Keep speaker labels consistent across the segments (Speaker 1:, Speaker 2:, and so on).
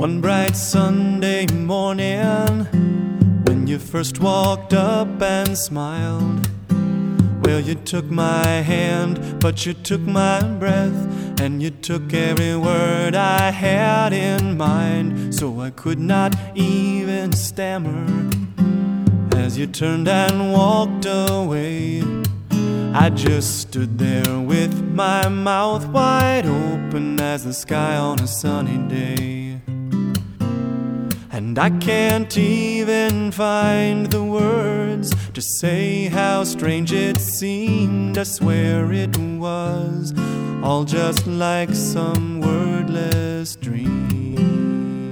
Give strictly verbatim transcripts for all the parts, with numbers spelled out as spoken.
Speaker 1: One bright Sunday morning, when you first walked up and smiled, well, you took my hand, but you took my breath, and you took every word I had in mind, so I could not even stammer. As you turned and walked away, I just stood there with my mouth wide open as the sky on a sunny day. And I can't even find the words to say how strange it seemed. I swear it was all just like some wordless dream.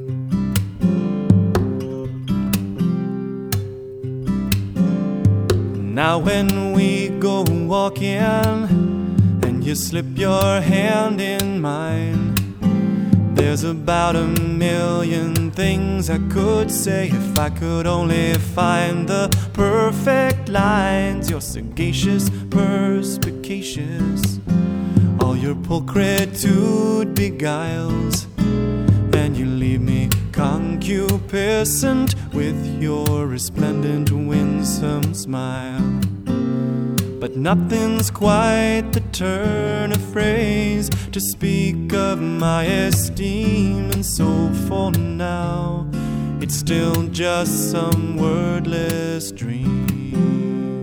Speaker 1: Now when we go walking and you slip your hand in mine, there's about a million things I could say if I could only find the perfect lines. You're sagacious, perspicacious, all your pulchritude beguiles, and you leave me concupiscent with your resplendent, winsome smile. But nothing's quite the turn of phrase to speak of my esteem, and so for now, it's still just some wordless dream.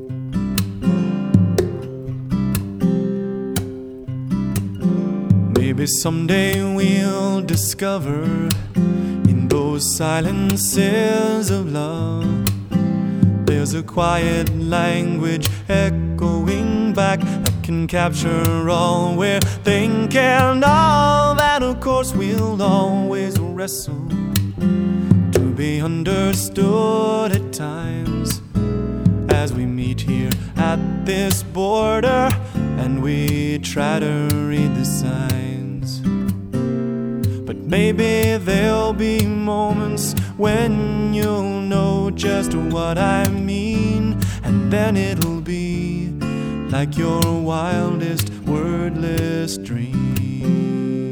Speaker 1: Maybe someday we'll discover in those silences of love there's a quiet language echoing back that can capture all we're thinking of. And of course we'll always wrestle to be understood at times, as we meet here at this border and we try to read the signs. But maybe there'll be moments when you'll know just what I mean, and then it'll be like your wildest wordless dream.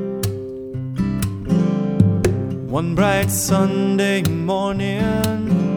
Speaker 1: One bright Sunday morning,